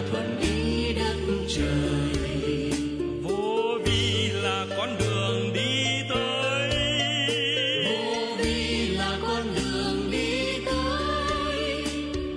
thuận ý đất trời. Vô vi là con đường đi tới, Vô vi là con đường đi tới.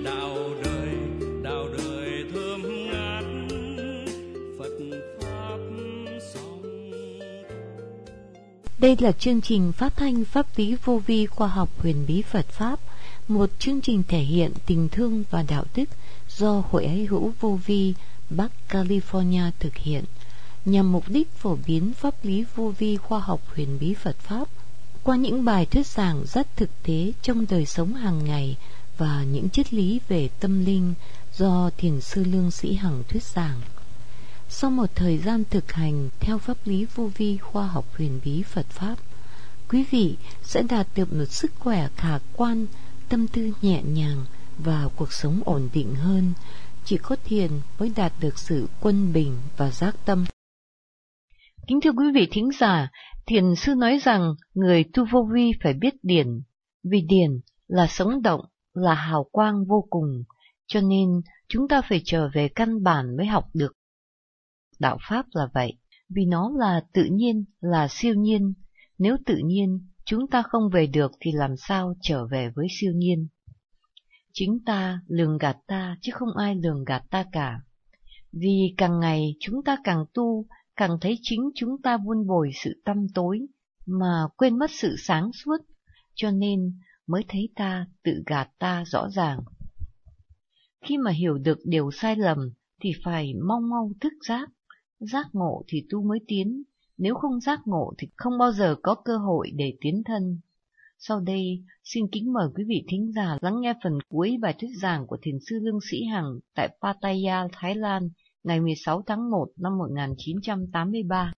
Đạo đời thơm ngát, Phật pháp song thu. Đây là chương trình phát thanh pháp lý vô vi khoa học huyền bí Phật Pháp, một chương trình thể hiện tình thương và đạo đức do Hội Ái Hữu Vô Vi Bắc California thực hiện, nhằm mục đích phổ biến pháp lý vô vi khoa học huyền bí Phật Pháp qua những bài thuyết giảng rất thực tế trong đời sống hàng ngày và những triết lý về tâm linh do Thiền sư Lương Sĩ Hằng thuyết giảng. Sau một thời gian thực hành theo pháp lý vô vi khoa học huyền bí Phật Pháp, quý vị sẽ đạt được một sức khỏe khả quan, tâm tư nhẹ nhàng và cuộc sống ổn định hơn. Chỉ có thiền mới đạt được sự quân bình và giác tâm. Kính thưa quý vị thính giả, Thiền sư nói rằng người tu vô vi phải biết điển, vì điển là sống động, là hào quang vô cùng, cho nên chúng ta phải trở về căn bản mới học được. Đạo Pháp là vậy, vì nó là tự nhiên, là siêu nhiên. Nếu tự nhiên chúng ta không về được thì làm sao trở về với siêu nhiên? Chính ta lường gạt ta chứ không ai lường gạt ta cả. Vì càng ngày chúng ta càng tu, càng thấy chính chúng ta vun bồi sự tăm tối mà quên mất sự sáng suốt, cho nên mới thấy ta tự gạt ta rõ ràng. Khi mà hiểu được điều sai lầm thì phải mau mau thức giác. Giác ngộ thì tu mới tiến, nếu không giác ngộ thì không bao giờ có cơ hội để tiến thân. Sau đây, xin kính mời quý vị thính giả lắng nghe phần cuối bài thuyết giảng của Thiền sư Lương Sĩ Hằng tại Pattaya, Thái Lan, ngày 16 tháng 1 năm 1983.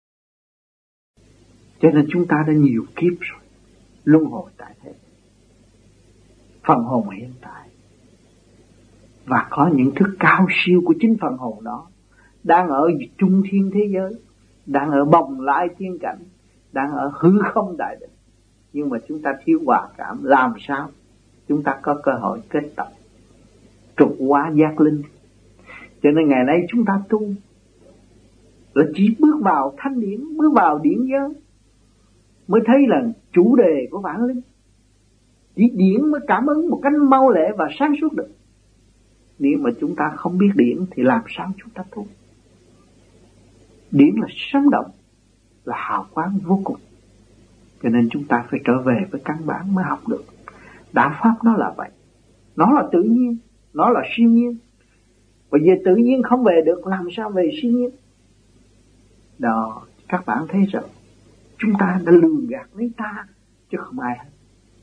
Cho nên chúng ta đã nhiều kiếp rồi, luân hồi tại thế, phần hồn hiện tại, và có những thức cao siêu của chính phần hồn đó đang ở trung thiên thế giới, đang ở bồng lai thiên cảnh, đang ở hư không đại định. Nhưng mà chúng ta thiếu hòa cảm, làm sao chúng ta có cơ hội kết tập trục hóa giác linh? Cho nên ngày nay chúng ta tu là chỉ bước vào thanh điển, bước vào điển giới mới thấy là chủ đề của vãng linh. Chỉ điển mới cảm ứng một cách mau lẹ và sáng suốt được. Nếu mà chúng ta không biết điển thì làm sao chúng ta tu? Điển là sống động, là hào quang vô cùng. Cho nên chúng ta phải trở về với căn bản mới học được. Đạo Pháp nó là vậy. Nó là tự nhiên, nó là siêu nhiên. Và về tự nhiên không về được, làm sao về siêu nhiên? Đó, các bạn thấy rồi, chúng ta đã lường gạt lấy ta, chứ không ai hết.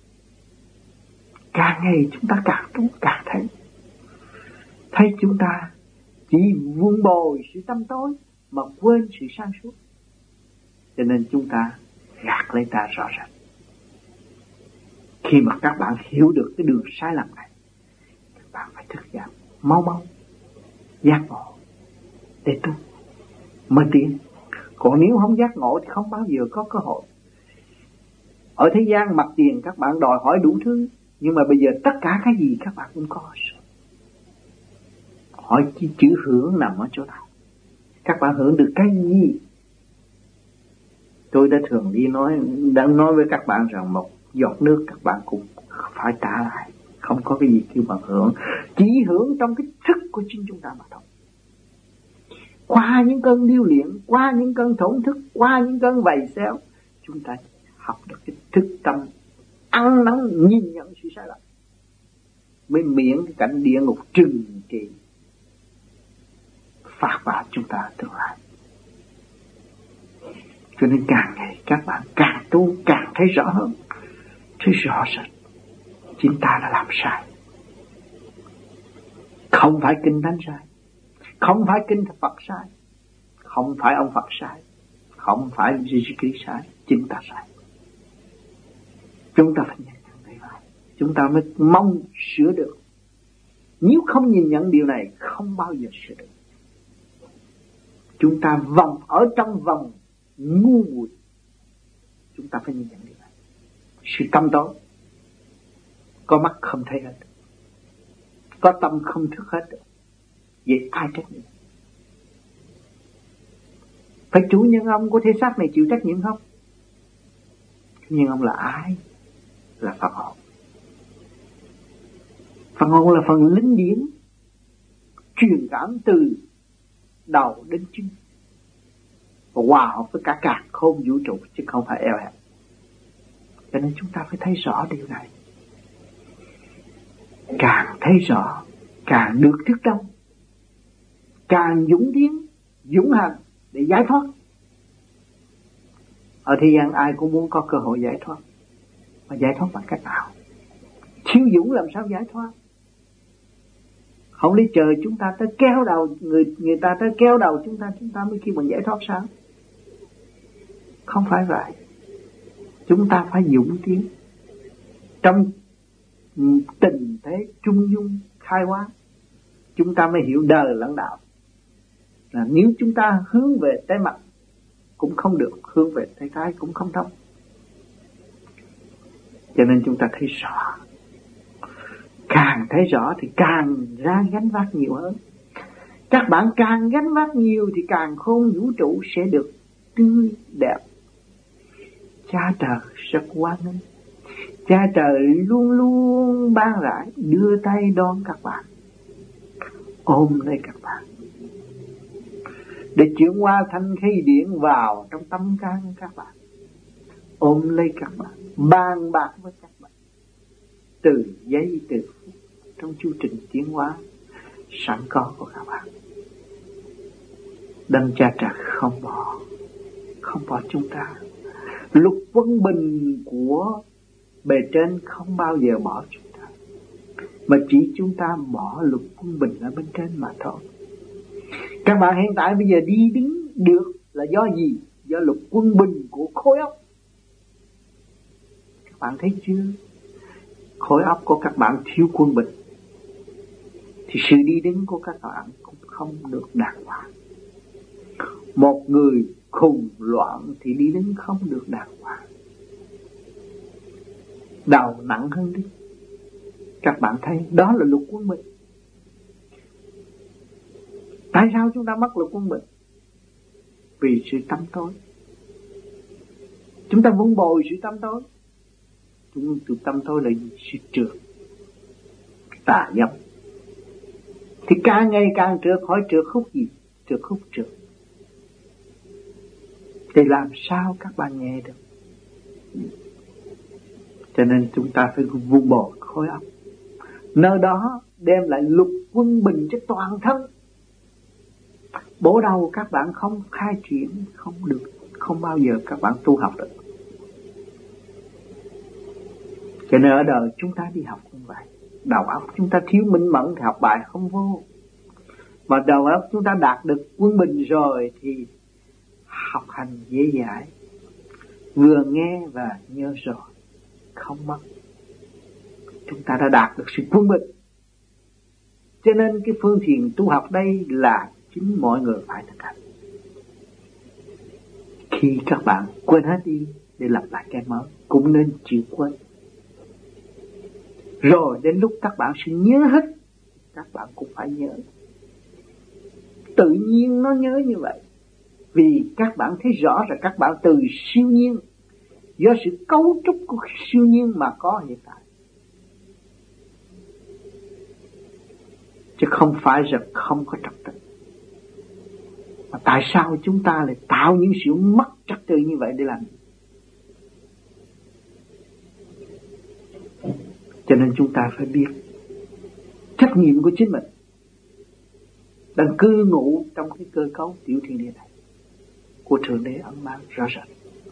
Càng ngày chúng ta càng tu càng thấy chúng ta chỉ vun bồi sự tâm tối mà quên sự sáng suốt. Cho nên chúng ta gạt lấy ta rõ ràng. Khi mà các bạn hiểu được cái đường sai lầm này, các bạn phải thức giác, mau giác ngộ để tu mới tiến. Còn nếu không giác ngộ thì không bao giờ có cơ hội. Ở thế gian mặt tiền các bạn đòi hỏi đủ thứ, nhưng mà bây giờ tất cả cái gì các bạn cũng có. Hỏi chữ hưởng nằm ở chỗ nào? Các bạn hưởng được cái gì? Tôi đã thường đang nói với các bạn rằng một giọt nước các bạn cũng phải trả lại. Không có cái gì kêu bằng hưởng. Chỉ hưởng trong cái thức của chính chúng ta mà thôi. Qua những cơn điêu luyện, qua những cơn thổn thức, qua những cơn vầy xéo, chúng ta học được cái thức tâm ăn năn nhìn nhận sự sai lầm, mới miễn cái cảnh địa ngục trừng trị phạt vào chúng ta tương lai. Cho nên càng ngày các bạn càng tu càng thấy rõ hơn, thấy rõ rệt chính ta đã làm sai. Không phải kinh Thánh sai, không phải kinh Phật sai, không phải ông Phật sai, không phải Jesus Christ sai, chính ta sai. Chúng ta phải nhận nhận thấy vậy, chúng ta mới mong sửa được. Nếu không nhìn nhận điều này, không bao giờ sửa được. Chúng ta vòng ở trong vòng ngu muội. Chúng ta phải nhìn nhận điều này. Sự tâm tối, có mắt không thấy hết, có tâm không thức hết được. Vậy ai trách nhiệm? Phải chủ nhân ông của thể xác này chịu trách nhiệm không? Chủ nhân ông là ai? Là phần hồn. Phần hồn là phần linh điển, truyền cảm từ đầu đến chân, và hòa hợp với cả càn khôn vũ trụ, chứ không phải eo hẹp. Cho nên chúng ta phải thấy rõ điều này. Càng thấy rõ, càng được thức đông, càng dũng tiến, dũng hành để giải thoát. Ở thế gian ai cũng muốn có cơ hội giải thoát, mà giải thoát bằng cách nào? Thiếu dũng làm sao giải thoát? Không lý chờ chúng ta tới kéo đầu người ta tới kéo đầu chúng ta mới kêu mình giải thoát sao? Không phải vậy. Chúng ta phải dũng tiến trong tình thế trung dung khai hóa, chúng ta mới hiểu đời lẫn đạo. Là nếu chúng ta hướng về tay mặt cũng không được, hướng về tay trái cũng không thông. Cho nên chúng ta thấy rõ, càng thấy rõ thì càng ra gánh vác nhiều hơn. Các bạn càng gánh vác nhiều thì càng khôn vũ trụ sẽ được tươi đẹp. Cha trời rất quan nghênh, cha trời luôn luôn ban rãi, đưa tay đón các bạn, ôm lấy các bạn, để chuyển hóa thanh khí điển vào trong tâm can các bạn, ôm lấy các bạn, bàn bạc với các bạn, từ giây từ phút trong chu trình tiến hóa sẵn có của các bạn. Đấng cha trời không bỏ chúng ta. Luật quân bình của bề trên không bao giờ bỏ chúng ta, mà chỉ chúng ta bỏ luật quân bình ở bên trên mà thôi. Các bạn hiện tại bây giờ đi đứng được là do gì? Do luật quân bình của khối óc. Các bạn thấy chưa? Khối óc của các bạn thiếu quân bình thì sự đi đứng của các bạn cũng không được đàng hoàng. Một người khùng loạn thì đi đứng không được đàng hoàng, đầu nặng hơn đi. Các bạn thấy đó là luật quân bình. Tại sao chúng ta mất luật quân bình? Vì sự tâm tối. Chúng ta vun bồi sự tâm tối. Sự tâm tối là sự trượt, tà dâm. Thì càng ngày càng trượt, hỏi trượt khúc gì? Trượt khúc trượt. Thì làm sao các bạn nghe được? Cho nên chúng ta phải vun bồi khối óc. Nơi đó đem lại luật quân bình cho toàn thân. Bổ đầu các bạn không khai triển, không được, không bao giờ các bạn tu học được. Cho nên ở đời chúng ta đi học cũng vậy. Đầu óc chúng ta thiếu minh mẫn thì học bài không vô. Mà đầu óc chúng ta đạt được quân bình rồi thì học hành dễ dãi, vừa nghe và nhớ rồi, không mất. Chúng ta đã đạt được sự quân bình. Cho nên cái phương thiền tu học đây là chính mọi người phải thực hành. Khi các bạn quên hết đi để lập lại cái mới, cũng nên chịu quên. Rồi đến lúc các bạn sẽ nhớ hết, các bạn cũng phải nhớ. Tự nhiên nó nhớ như vậy. Vì các bạn thấy rõ là các bạn từ siêu nhiên, do sự cấu trúc của siêu nhiên mà có hiện tại. Chứ không phải là không có trật tự. Mà tại sao chúng ta lại tạo những sự mất trật tự như vậy để làm gì? Cho nên chúng ta phải biết trách nhiệm của chính mình đang cư ngụ trong cái cơ cấu tiểu thiên địa này của Thượng Đế ẩn mang rõ ràng.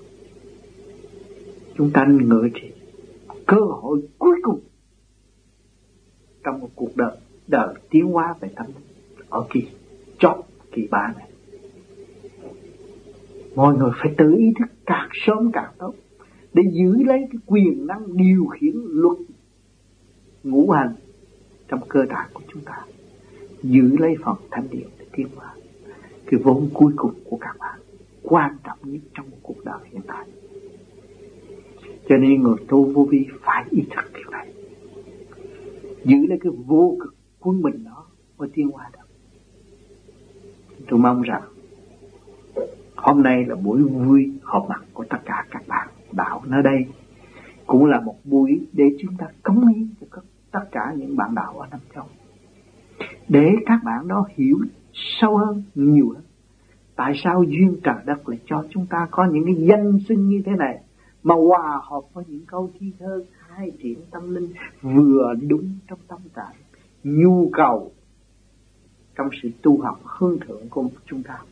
Chúng ta ngợi thì cơ hội cuối cùng trong một cuộc đời tiến hóa về tâm linh ở kỳ chót kỳ 3 này. Mọi người phải tự ý thức càng sớm càng tốt để giữ lấy cái quyền năng điều khiển luật ngũ hành trong cơ thể của chúng ta, giữ lấy phần thanh điển để tiến hóa. Cái vốn cuối cùng của các bạn quan trọng nhất trong một cuộc đời hiện tại. Cho nên người tu vô vi phải ý thức điều này, giữ lấy cái vô cực quân bình đó mới tiến hóa được. Tôi mong rằng hôm nay là buổi vui họp mặt của tất cả các bạn đạo nơi đây, cũng là một buổi để chúng ta cống hiến cho tất cả những bạn đạo ở Nam Châu, để các bạn đó hiểu sâu hơn, nhiều hơn. Tại sao duyên trời đất lại cho chúng ta có những cái danh xưng như thế này, mà hòa hợp với những câu thi thơ khai triển tâm linh vừa đúng trong tâm trạng nhu cầu trong sự tu học hướng thượng của chúng ta.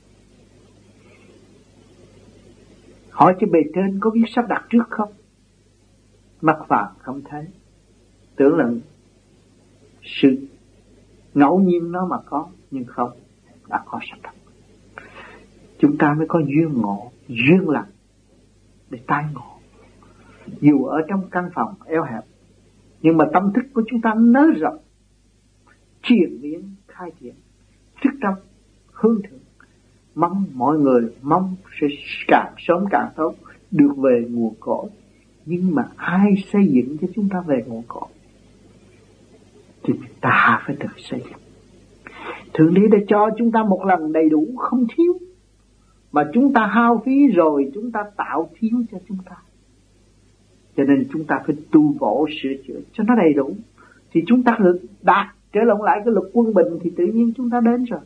Hỏi cho bề trên có biết sắp đặt trước không? Mắt phàm không thấy, tưởng là sự ngẫu nhiên nó mà có, nhưng không, đã có sắp đặt. Chúng ta mới có duyên ngộ, duyên lành để tai ngộ. Dù ở trong căn phòng eo hẹp, nhưng mà tâm thức của chúng ta nới rộng, triển biến, khai triển, thức trong, hướng thượng. Mong mọi người mong sẽ càng sớm càng tốt được về nguồn cội. Nhưng mà ai xây dựng cho chúng ta về nguồn cội? Thì ta phải tự xây dựng. Thượng Đế đã cho chúng ta một lần đầy đủ, không thiếu. Mà chúng ta hao phí rồi, chúng ta tạo thiếu cho chúng ta. Cho nên chúng ta phải tu bổ sửa chữa cho nó đầy đủ. Thì chúng ta đạt trở lại cái luật quân bình, thì tự nhiên chúng ta đến rồi.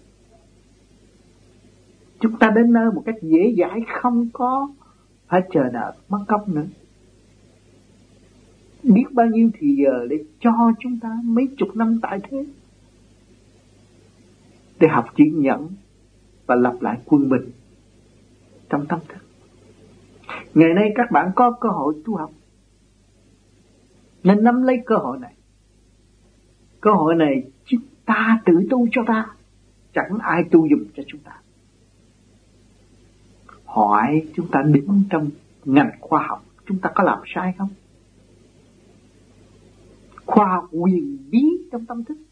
Chúng ta đến nơi một cách dễ dãi, không có phải chờ đợi mất công nữa. Biết bao nhiêu thì giờ để cho chúng ta mấy chục năm tại thế, để học chữ nhẫn và lập lại quân bình trong tâm thức. Ngày nay các bạn có cơ hội tu học, nên nắm lấy cơ hội này. Cơ hội này chúng ta tự tu cho ta, chẳng ai tu giùm cho chúng ta. Hỏi chúng ta đứng trong ngành khoa học, chúng ta có làm sai không? Khoa học huyền bí trong tâm thức.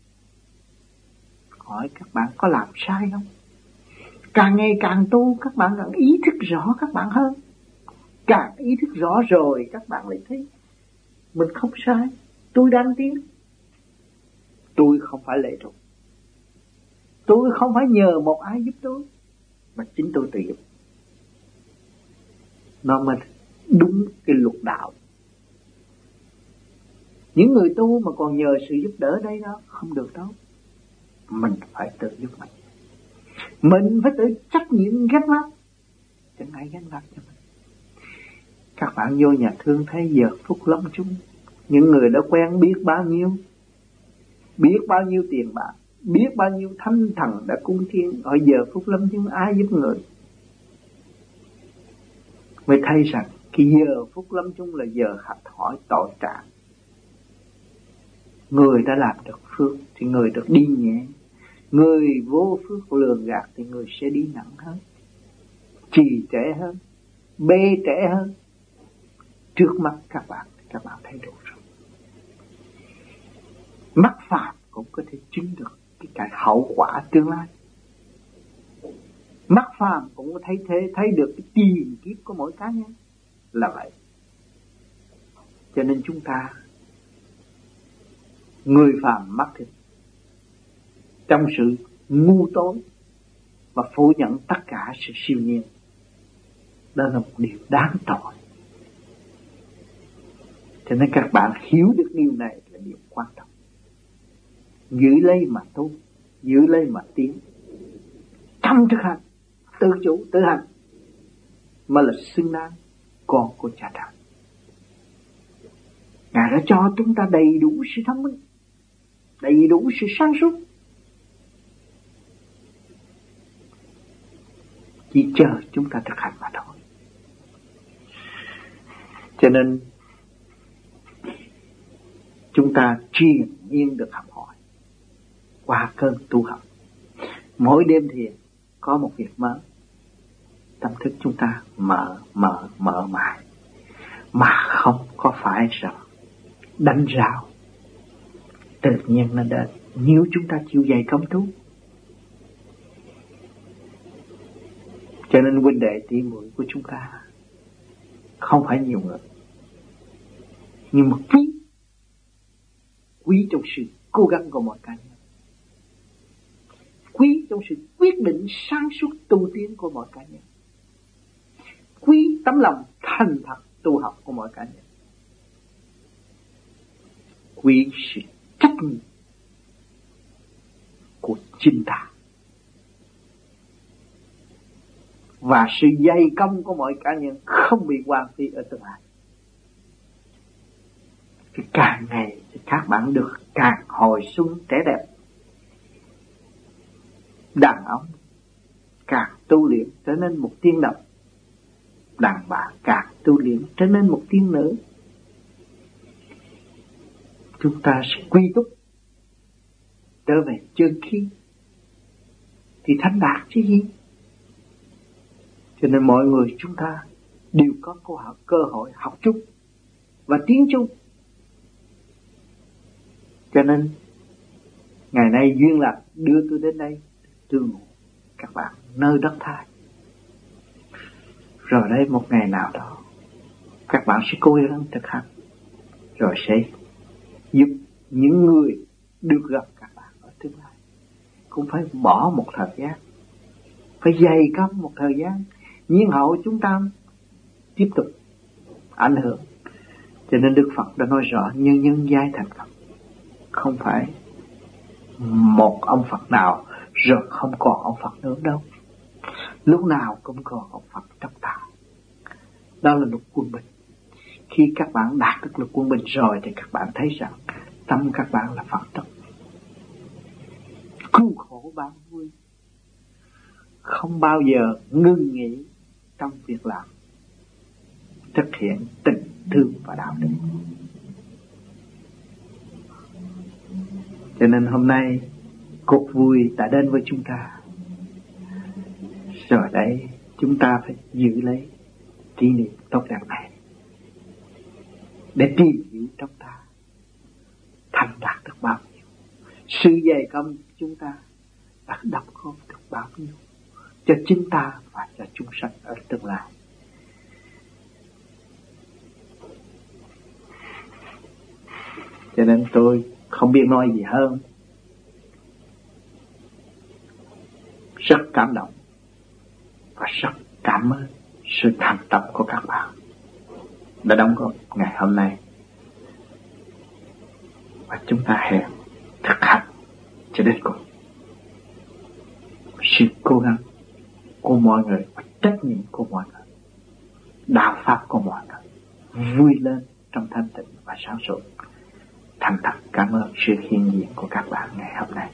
Hỏi các bạn có làm sai không? Càng ngày càng tu, các bạn càng ý thức rõ các bạn hơn. Càng ý thức rõ rồi, các bạn lại thấy mình không sai. Tôi đang tiến. Tôi không phải lệ thuộc. Tôi không phải nhờ một ai giúp tôi, mà chính tôi tự giúp. Nó mới đúng cái luật đạo. Những người tu mà còn nhờ sự giúp đỡ đây đó, không được đâu. Mình phải tự giúp mình. Mình phải tự trách nhiệm gánh vác, chẳng ai gánh vác cho mình. Các bạn vô nhà thương thấy giờ phút lâm chung, những người đã quen biết bao nhiêu tiền bạc, biết bao nhiêu thánh thần đã cung thiên, ở giờ phút lâm chung ai giúp người? Mới thấy rằng cái giờ phút lâm chung là giờ học hỏi tội trạng. Người đã làm được phước thì người được đi nhẹ, người vô phước lường gạt thì người sẽ đi nặng hơn, trì trệ hơn, bê trễ hơn. Trước mắt các bạn thấy đủ rồi. Mắt phàm cũng có thể chứng được cái hậu quả tương lai. Mắt phàm cũng có thấy được cái tiền kiếp của mỗi cá nhân là vậy. Cho nên chúng ta, người phàm mắt thịt, trong sự ngu tối và phủ nhận tất cả sự siêu nhiên, đó là một điều đáng tội. Cho nên các bạn hiểu được điều này là điều quan trọng. Giữ lấy mà tu, giữ lấy mà tiến. Trong thực hành, tự chủ, tự hành mà là xứng đáng con của Cha Trời. Ngài đã cho chúng ta đầy đủ sự thông minh, đầy đủ sự sáng suốt, chỉ chờ chúng ta thực hành mà thôi. Cho nên chúng ta triền miên được học hỏi qua cơn tu học. Mỗi đêm thiền có một việc mới, tâm thức chúng ta mở mãi, mà không có phải rằng đánh rào, tự nhiên nó đến. Nếu chúng ta chịu dày công tu. Cho nên huynh đệ tỷ muội của chúng ta không phải nhiều người, nhưng mà quý trong sự cố gắng của mọi cá nhân. Quý trong sự quyết định sáng suốt tu tiến của mọi cá nhân, quý tấm lòng thành thật tu học của mọi cá nhân, quý sự trách nhiệm của chính ta và sự dày công của mọi cá nhân không bị hoang phí ở tương lai. Thì càng ngày thì các bạn được càng hồi xuân trẻ đẹp. Đàn ông càng tu luyện trở nên một tiên đồng, đàn bà càng tu luyện trở nên một tiên nữ. Chúng ta sẽ quy túc trở về chân khí thì thành đạt chứ gì. Cho nên mọi người chúng ta đều có cơ hội học chung và tiến chung. Cho nên ngày nay duyên lạc đưa tôi đến đây tương ngộ các bạn nơi đất Thái. Rồi đây một ngày nào đó các bạn sẽ cố gắng thực hành, rồi sẽ giúp những người được gặp các bạn ở tương lai. Cũng phải bỏ một thời gian, phải dày công một thời gian, nhiên hậu chúng ta tiếp tục ảnh hưởng. Cho nên Đức Phật đã nói rõ nhân giai thành Phật. Không phải một ông Phật nào rồi không còn ông Phật nữa đâu. Lúc nào cũng còn ông Phật trong ta. Đó là luật quân bình. Khi các bạn đạt được luật quân bình rồi thì các bạn thấy rằng tâm các bạn là Phật tâm. Cứu khổ bao vui, không bao giờ ngưng nghỉ trong việc làm, thực hiện tình thương và đạo đức. Cho nên hôm nay cuộc vui đã đến với chúng ta. Rồi đây chúng ta phải giữ lấy kỷ niệm tốt đẹp này để tìm hiểu trong ta thành đạt được bao nhiêu, sự dày công chúng ta đã đóng góp được bao nhiêu cho chính ta và cho chúng sanh ở tương lai. Cho nên tôi không biết nói gì hơn. Rất cảm động và rất cảm ơn sự thành tâm của các bạn đã đóng góp ngày hôm nay. Và chúng ta hẹn thực hành cho đến cùng. Sự cố gắng của mọi người và trách nhiệm của mọi người, đạo pháp của mọi người vui lên trong thanh tịnh và sáng suốt. Thành thật cảm ơn sự hiện diện của các bạn ngày hôm nay.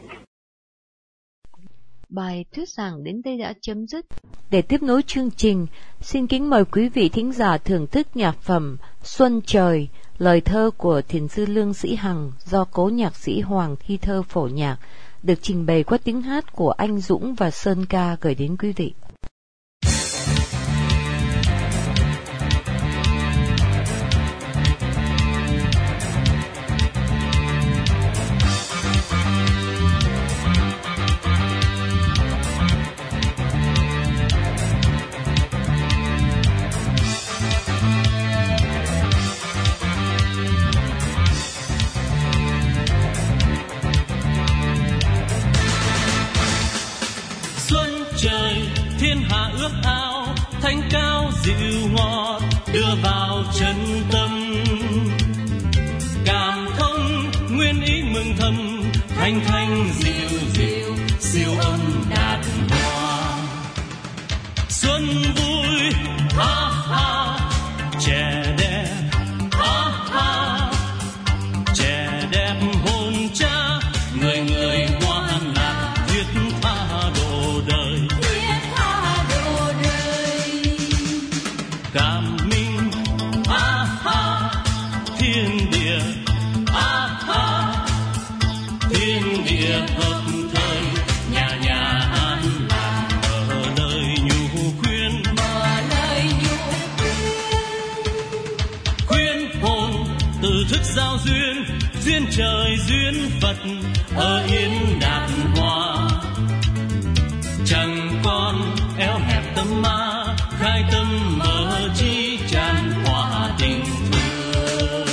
Bài thuyết giảng đến đây đã chấm dứt. Để tiếp nối chương trình, xin kính mời quý vị thính giả thưởng thức nhạc phẩm Xuân Trời, lời thơ của thiền sư Lương Sĩ Hằng do cố nhạc sĩ Hoàng Thi Thơ phổ nhạc, được trình bày qua tiếng hát của anh Dũng và Sơn Ca gửi đến quý vị. Thiên hạ ước ao thanh cao dịu ngọt đưa vào chân tâm, cảm thông nguyên ý mừng thầm thanh thanh dịu dịu siêu âm đạt hoa. Xuân vui ha ha trẻ đẹp ha ha, trẻ đẹp hồn cha người người hoa lạc viết tha độ đời. Cảm minh ha ha thiên địa ha ha, thiên địa hợp thời nhà nhà an lạc, mở lời nhu khuyên khuyên hồn từ thức giao duyên, duyên trời duyên Phật ở yên đạt hoa. Chẳng còn eo hẹp tâm ma, khai tâm mở trí tràn hòa tình thương.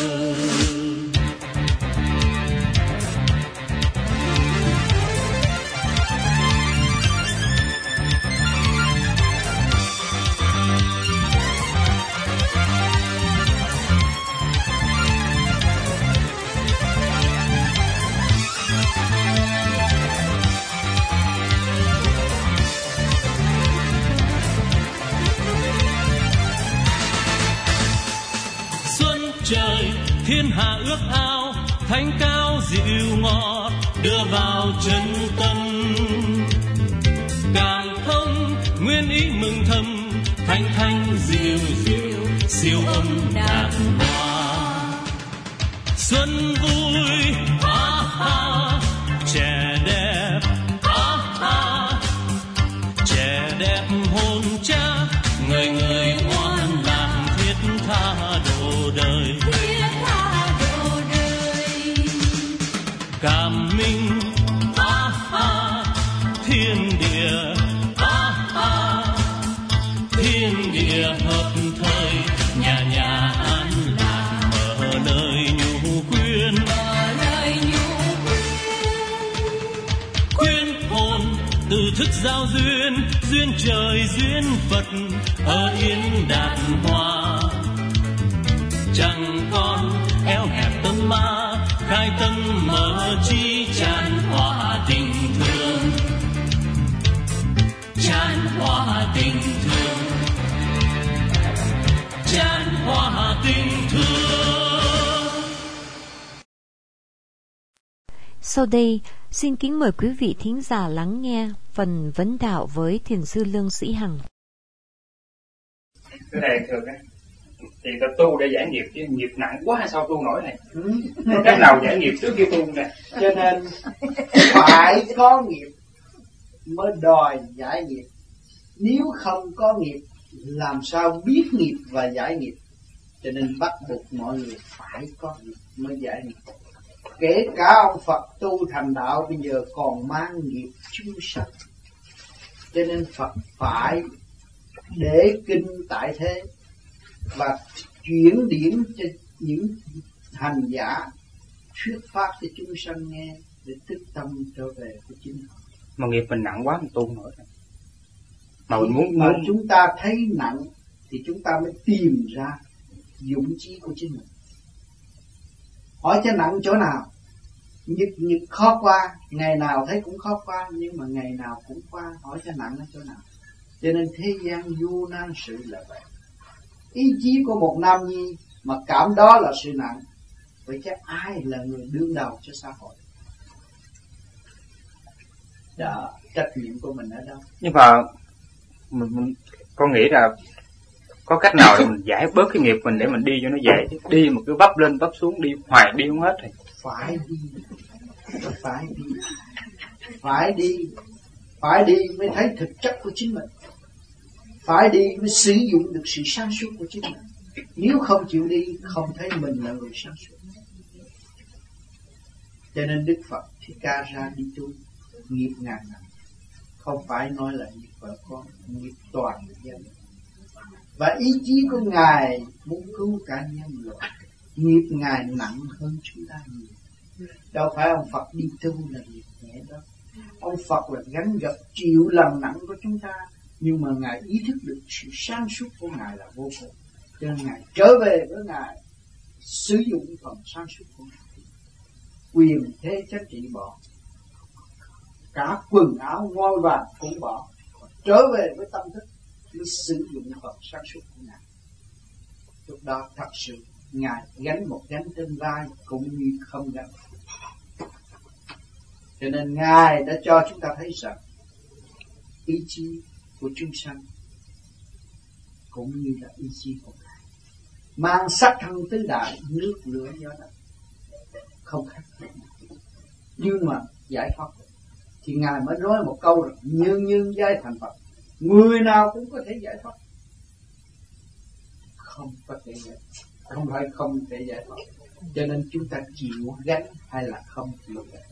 thiên hạ ước ao, thánh cao dịu ngọt đưa vào chân tâm. Càng thông nguyên ý mừng thầm, thanh thanh dịu dịu siêu âm đàn hoa. Xuân vui ha ha, trẻ đẹp ha ha, trẻ đẹp hồn cha, người người ngoan làm thiết tha độ đời. Cảm minh ha ha, thiên địa ha ha, thiên địa hợp thời, nhà nhà an lạc, mở lời nhu quyên, quyên hồn từ thức giao duyên, duyên trời duyên Phật ở yên đàn hoa. Chẳng còn eo hẹp tâm ma, khai tâm mở trí chan hòa tình thương, chan hòa tình thương, chan hòa tình thương. Sau đây, xin kính mời quý vị thính giả lắng nghe phần vấn đạo với Thiền sư Lương Sĩ Hằng. Cái này thường á, thì ta tu để giải nghiệp, chứ nghiệp nặng quá sao tu nổi này. Cách nào giải nghiệp trước khi tu nè. Cho nên phải có nghiệp mới đòi giải nghiệp. Nếu không có nghiệp làm sao biết nghiệp và giải nghiệp. Cho nên bắt buộc mọi người phải có nghiệp mới giải nghiệp. Kể cả ông Phật tu thành đạo bây giờ còn mang nghiệp chúng sanh. Cho nên Phật phải để kinh tại thế và chuyển điển cho những hành giả, thuyết pháp cho chúng sanh nghe để thức tâm trở về của chính họ. Mà nghiệp mình nặng quá mình tu nổi. Mà mình muốn chúng ta thấy nặng thì chúng ta mới tìm ra dũng chí của chính mình. Hỏi cho nặng chỗ nào? Nhật khó qua, ngày nào thấy cũng khó qua, nhưng mà ngày nào cũng qua. Hỏi cho nặng ở chỗ nào? Cho nên thế gian vô nan sự là vậy. Ý chí của một nam nhi mà cảm đó là sự nặng, vậy chắc ai là người đương đầu cho xã hội? Đó, trách nhiệm của mình ở đâu? Nhưng mà mình con nghĩ là có cách nào để mình giải bớt cái nghiệp mình để mình đi cho nó dễ chứ. Đi mà cứ vấp lên vấp xuống, đi hoài đi không hết thì. Phải đi mới thấy thực chất của chính mình. Phải đi mới sử dụng được sự sáng suốt của chính mình. Nếu không chịu đi, không thấy mình là người sáng suốt. Cho nên Đức Phật Thích Ca ra đi tu, nghiệp ngàn năm. Không phải nói là nghiệp vợ con, nghiệp toàn dân. Và ý chí của Ngài muốn cứu cả nhân loại. Nghiệp Ngài nặng hơn chúng ta nhiều. Đâu phải ông Phật đi tu là nghiệp nhẹ đó. Ông Phật là gánh gặp triệu lần nặng của chúng ta. Nhưng mà Ngài ý thức được sự sáng suốt của Ngài là vô cùng. Cho nên Ngài trở về với Ngài, sử dụng phần sáng suốt của Ngài. Quyền thế trách trị bỏ, cả quần áo ngôi vàng cũng bỏ, trở về với tâm thức mới sử dụng phần sáng suốt của Ngài. Lúc đó thật sự Ngài gánh một gánh trên vai cũng như không gánh. Cho nên Ngài đã cho chúng ta thấy rằng ý chí của chúng sanh cũng như là ý chí của Ngài, mang sắc thân tứ đại, nước lửa gió đất, không khác gì. Nhưng mà giải thoát thì Ngài mới nói một câu là nhân giai thành Phật, người nào cũng có thể giải thoát. Không có thể giải, không phải không thể giải thoát. Cho nên chúng ta chịu gánh hay là không chịu gánh,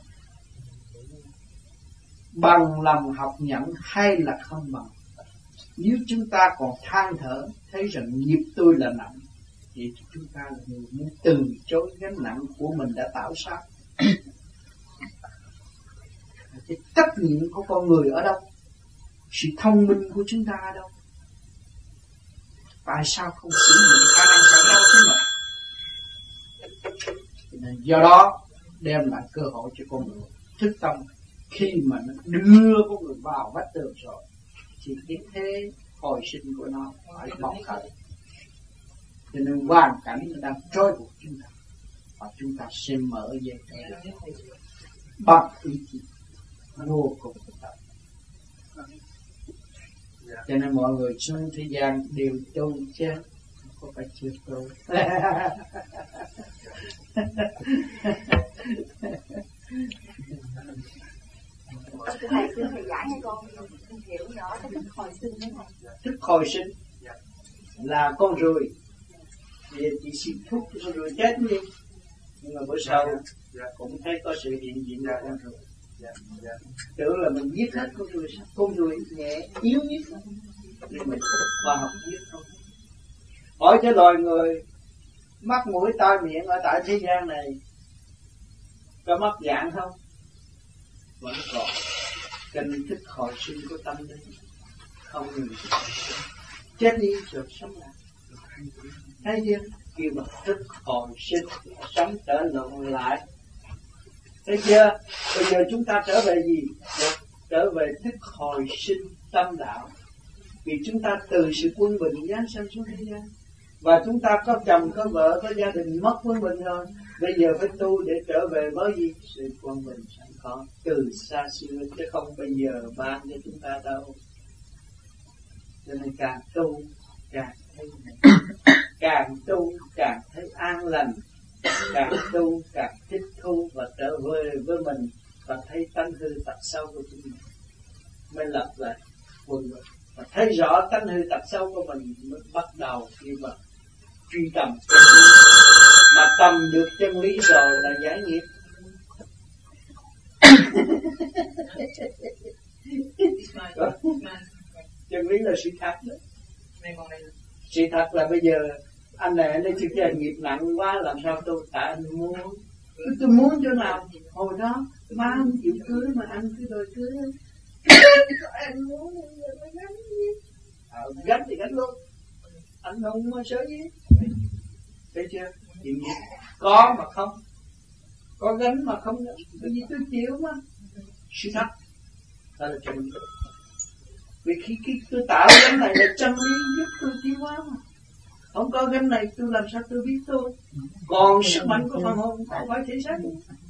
bằng lòng học nhận hay là không bằng. Nếu chúng ta còn than thở thấy rằng nghiệp tôi là nặng, thì chúng ta là người muốn từ chối gánh nặng của mình đã tạo sát. Cái trách nhiệm của con người ở đâu? Sự thông minh của chúng ta ở đâu? Tại sao không sử dụng khả năng cảm đâu thế mà? Do đó đem lại cơ hội cho con người thức tâm. Khi mà nó đưa con người vào vách tường rồi thì cái thế hồi sinh của nó phải bộc khởi. Cho nên hoàn cảnh nó đang trói buộc chúng ta. và chúng ta sẽ mở dây bằng ý chí vô cùng tập. Cho nên mọi người trong thế gian đều tu chứ không có phải chưa tu. Thầy giải cho con hiểu rõ cái thức hồi sinh thế này. Thức hồi sinh là con ruồi. Vì chị xịt thuốc cho con ruồi chết đi. Nhưng mà bữa sau cũng thấy có sự hiện diện là con ruồi. Tưởng là mình giết hết con ruồi sao? Con ruồi nhẹ yếu nhất, nhưng mà khoa học giết không. Hỏi cho loài người mắt mũi tai miệng ở tại thế gian này có mất dạng không? Vẫn còn. Cần thức hồi sinh của tâm linh không ngừng chết đi rồi sống lại. Thấy chưa? Kêu mà thức hồi sinh, sống trở lại. Thấy chưa? Bây giờ chúng ta trở về gì? Trở về thức hồi sinh tâm đạo. Vì chúng ta từ sự quân bình giáng sanh xuống thế gian. Và chúng ta có chồng, có vợ, có gia đình mất quân bình rồi. Bây giờ phải tu để trở về với gì? Sự quân bình sẵn có từ xa xưa, chứ không bây giờ ban cho chúng ta đâu. Cho nên càng tu càng thấy càng tu càng thấy an lành, càng tu càng thích thu và trở về với mình và thấy tánh hư tật xấu của chúng mình mới lập lại quân bình. Và thấy rõ tánh hư tật xấu của mình mới bắt đầu đi vào truy tầm chân lý. Mà tầm được chân lý rồi là giải nghiệp. Chân lý là sự thật đó. Sự thật là bây giờ anh này anh ấy thực ra nghiệp nặng quá, làm sao tôi tại anh muốn. Tôi muốn chỗ nào hồi đó má không chịu cưới mà anh cứ đòi cưới. Anh muốn gánh thì gánh luôn. Anh không có sợ gì. Thấy chưa? Chuyện gì? Có mà không. Có gánh mà không gánh. Bởi vì tôi chịu mà. Sự thật. Đó là chân lý. Vì khi tôi tạo gánh này là chân lý giúp tôi tiến hóa mà. Không có gánh này tôi làm sao tôi biết tôi. Còn sức mạnh của phần hồn không phải thể xác.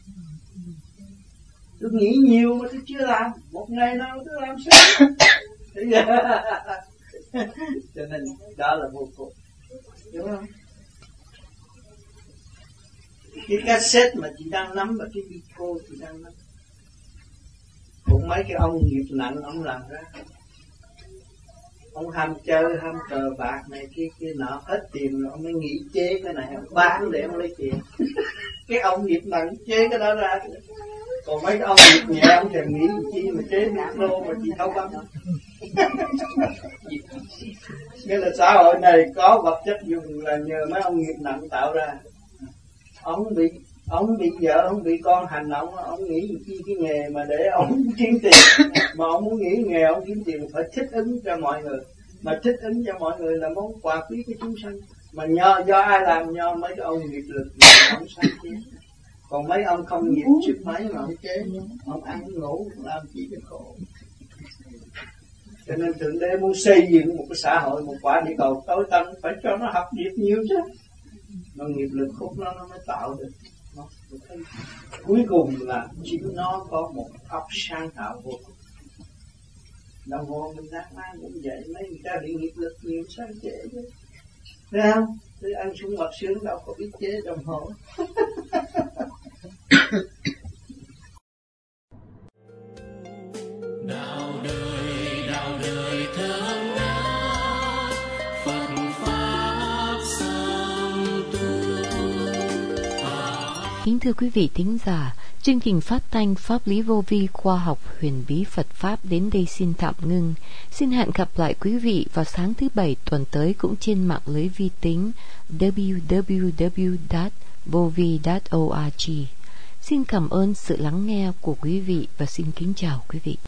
Tôi nghĩ nhiều mà tôi chưa làm. Một ngày nào tôi làm sao. Cho nên đó là vô cùng. Đúng không? Cái cassette mà chị đang nắm và cái video chị đang nắm cũng mấy cái ông nghiệp nặng ông làm ra. Ông ham chơi, ham cờ bạc này kia nọ, hết tiền rồi ông mới nghĩ chế cái này, ông bán để ông lấy tiền. Cái ông nghiệp nặng chế cái đó ra. Còn mấy cái ông nghiệp nhẹ ông thèm nghĩ chi mà chế micro mà chị thâu băng. Nghĩa là xã hội này có vật chất dùng là nhờ mấy ông nghiệp nặng tạo ra. Ông bị vợ, ông bị con hành ông nghĩ chi cái nghề mà để ông kiếm tiền. Mà ông muốn nghĩ nghề ông kiếm tiền phải thích ứng cho mọi người. Mà thích ứng cho mọi người là món quà quý của chúng sanh. Mà do ai làm? Do mấy cái ông nghiệp lực ông sanh chế. Còn mấy ông không nghiệp sức mấy mà ông chế. Ông ăn ngủ làm chi cho khổ. Cho nên Thượng Đế muốn xây dựng một cái xã hội, một quả địa cầu tối tân phải cho nó học nghiệp nhiều chứ. Mà nghiệp lực khúc nó mới tạo được. Cuối cùng là chính nó có một óc sáng tạo vô cùng. Đồng hồ mình đang mang cũng vậy, mấy người ta bị nghiệp lực nhiều sáng chế chứ. Thấy không? Tôi ăn sung mặc sướng đâu có biết chế đồng hồ. Đạo đời thơm ngát, Phật pháp song tu. Kính thưa quý vị thính giả, chương trình phát thanh Pháp lý vô vi khoa học huyền bí Phật Pháp đến đây xin tạm ngưng. Xin hẹn gặp lại quý vị vào sáng thứ Bảy tuần tới cũng trên mạng lưới vi tính www.vovi.org. Xin cảm ơn sự lắng nghe của quý vị và xin kính chào quý vị.